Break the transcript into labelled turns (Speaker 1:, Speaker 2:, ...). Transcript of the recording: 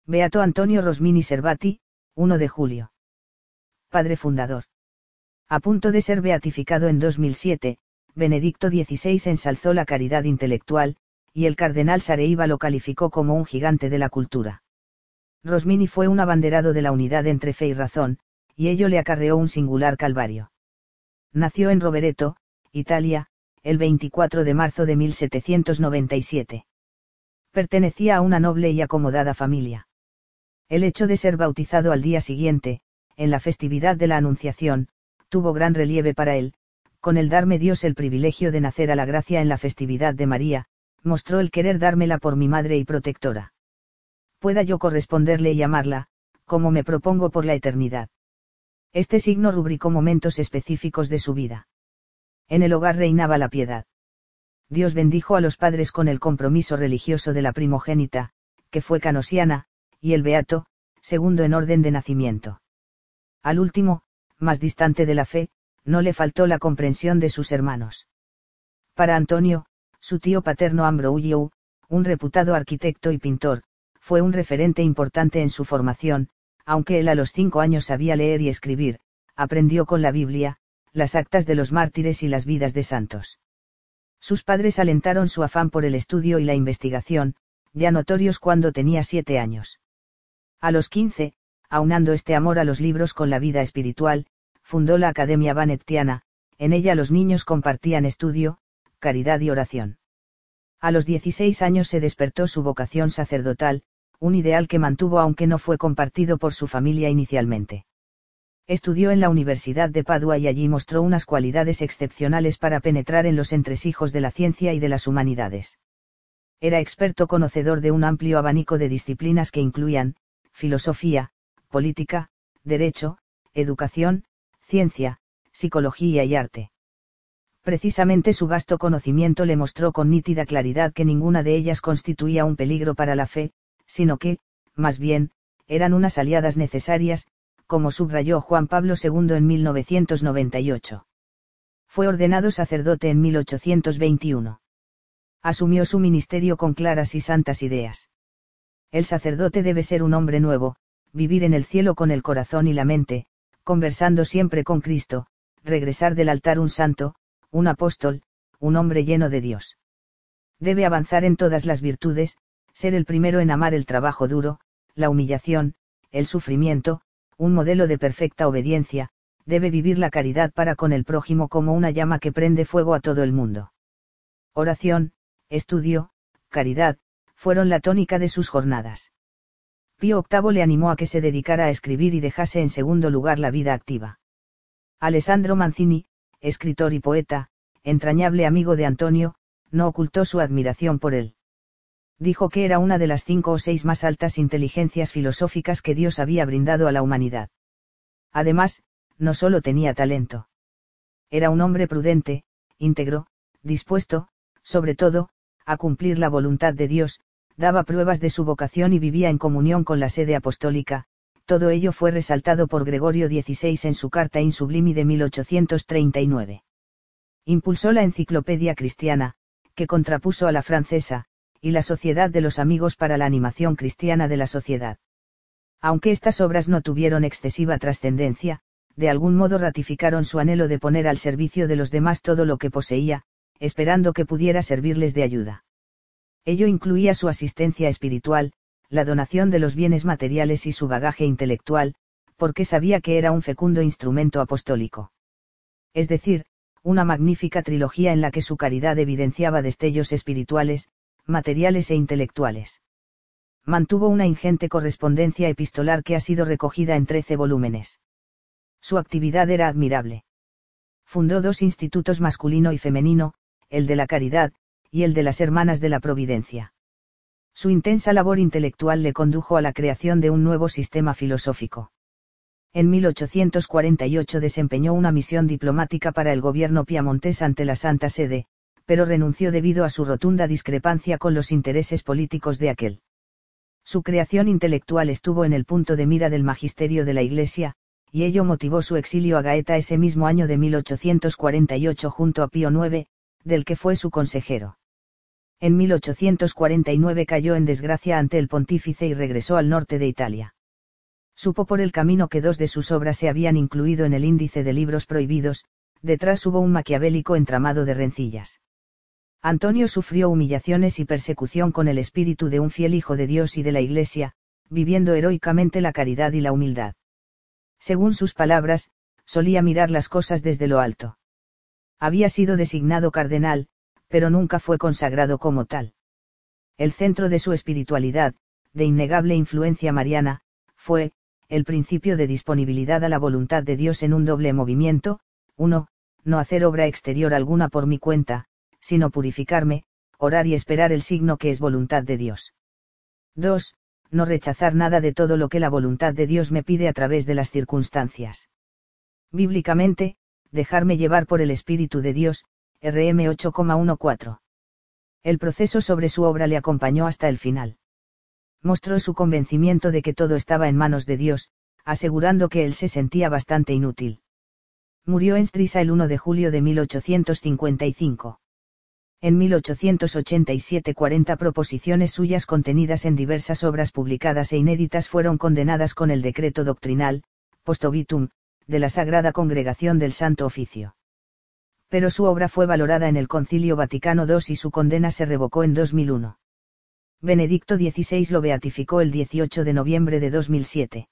Speaker 1: Beato Antonio Rosmini Servati, 1 de julio. Padre fundador. A punto de ser beatificado en 2007, Benedicto XVI ensalzó la caridad intelectual, y el cardenal Sareiva lo calificó como un gigante de la cultura. Rosmini fue un abanderado de la unidad entre fe y razón, y ello le acarreó un singular calvario. Nació en Rovereto, Italia, el 24 de marzo de 1797. Pertenecía a una noble y acomodada familia. El hecho de ser bautizado al día siguiente, en la festividad de la Anunciación, tuvo gran relieve para él. Con el darme Dios el privilegio de nacer a la gracia en la festividad de María, mostró el querer dármela por mi madre y protectora. Pueda yo corresponderle y amarla, como me propongo por la eternidad. Este signo rubricó momentos específicos de su vida. En el hogar reinaba la piedad. Dios bendijo a los padres con el compromiso religioso de la primogénita, que fue canosiana, y el beato, segundo en orden de nacimiento. Al último, más distante de la fe, no le faltó la comprensión de sus hermanos. Para Antonio, su tío paterno Ambroulliou, un reputado arquitecto y pintor, fue un referente importante en su formación, aunque él a los 5 años sabía leer y escribir, aprendió con la Biblia, las actas de los mártires y las vidas de santos. Sus padres alentaron su afán por el estudio y la investigación, ya notorios cuando tenía 7 años. A los 15, aunando este amor a los libros con la vida espiritual, fundó la Academia Vanettiana. En ella los niños compartían estudio, caridad y oración. A los 16 años se despertó su vocación sacerdotal, un ideal que mantuvo aunque no fue compartido por su familia inicialmente. Estudió en la Universidad de Padua y allí mostró unas cualidades excepcionales para penetrar en los entresijos de la ciencia y de las humanidades. Era experto conocedor de un amplio abanico de disciplinas que incluían filosofía, política, derecho, educación, ciencia, psicología y arte. Precisamente su vasto conocimiento le mostró con nítida claridad que ninguna de ellas constituía un peligro para la fe, sino que, más bien, eran unas aliadas necesarias, como subrayó Juan Pablo II en 1998. Fue ordenado sacerdote en 1821. Asumió su ministerio con claras y santas ideas. El sacerdote debe ser un hombre nuevo, vivir en el cielo con el corazón y la mente, conversando siempre con Cristo, regresar del altar un santo, un apóstol, un hombre lleno de Dios. Debe avanzar en todas las virtudes, ser el primero en amar el trabajo duro, la humillación, el sufrimiento, un modelo de perfecta obediencia, debe vivir la caridad para con el prójimo como una llama que prende fuego a todo el mundo. Oración, estudio, caridad, fueron la tónica de sus jornadas. Pío VIII le animó a que se dedicara a escribir y dejase en segundo lugar la vida activa. Alessandro Manzini, escritor y poeta, entrañable amigo de Antonio, no ocultó su admiración por él. Dijo que era una de las 5 o 6 más altas inteligencias filosóficas que Dios había brindado a la humanidad. Además, no solo tenía talento. Era un hombre prudente, íntegro, dispuesto, sobre todo, a cumplir la voluntad de Dios, daba pruebas de su vocación y vivía en comunión con la sede apostólica. Todo ello fue resaltado por Gregorio XVI en su Carta in Sublimi de 1839. Impulsó la Enciclopedia Cristiana, que contrapuso a la francesa, y la Sociedad de los Amigos para la Animación Cristiana de la Sociedad. Aunque estas obras no tuvieron excesiva trascendencia, de algún modo ratificaron su anhelo de poner al servicio de los demás todo lo que poseía, esperando que pudiera servirles de ayuda. Ello incluía su asistencia espiritual, la donación de los bienes materiales y su bagaje intelectual, porque sabía que era un fecundo instrumento apostólico. Es decir, una magnífica trilogía en la que su caridad evidenciaba destellos espirituales, materiales e intelectuales. Mantuvo una ingente correspondencia epistolar que ha sido recogida en 13 volúmenes. Su actividad era admirable. Fundó 2 institutos masculino y femenino, el de la Caridad, y el de las Hermanas de la Providencia. Su intensa labor intelectual le condujo a la creación de un nuevo sistema filosófico. En 1848 desempeñó una misión diplomática para el gobierno piamontés ante la Santa Sede, pero renunció debido a su rotunda discrepancia con los intereses políticos de aquel. Su creación intelectual estuvo en el punto de mira del magisterio de la Iglesia, y ello motivó su exilio a Gaeta ese mismo año de 1848 junto a Pío IX, del que fue su consejero. En 1849 cayó en desgracia ante el pontífice y regresó al norte de Italia. Supo por el camino que 2 de sus obras se habían incluido en el índice de libros prohibidos, detrás hubo un maquiavélico entramado de rencillas. Antonio sufrió humillaciones y persecución con el espíritu de un fiel hijo de Dios y de la Iglesia, viviendo heroicamente la caridad y la humildad. Según sus palabras, solía mirar las cosas desde lo alto. Había sido designado cardenal, pero nunca fue consagrado como tal. El centro de su espiritualidad, de innegable influencia mariana, fue, el principio de disponibilidad a la voluntad de Dios en un doble movimiento: 1. No hacer obra exterior alguna por mi cuenta, sino purificarme, orar y esperar el signo que es voluntad de Dios. 2. No rechazar nada de todo lo que la voluntad de Dios me pide a través de las circunstancias. Bíblicamente, dejarme llevar por el Espíritu de Dios, RM 8,14. El proceso sobre su obra le acompañó hasta el final. Mostró su convencimiento de que todo estaba en manos de Dios, asegurando que él se sentía bastante inútil. Murió en Strisa el 1 de julio de 1855. En 1887 40 proposiciones suyas contenidas en diversas obras publicadas e inéditas fueron condenadas con el decreto doctrinal, post obituum, de la Sagrada Congregación del Santo Oficio. Pero su obra fue valorada en el Concilio Vaticano II y su condena se revocó en 2001. Benedicto XVI lo beatificó el 18 de noviembre de 2007.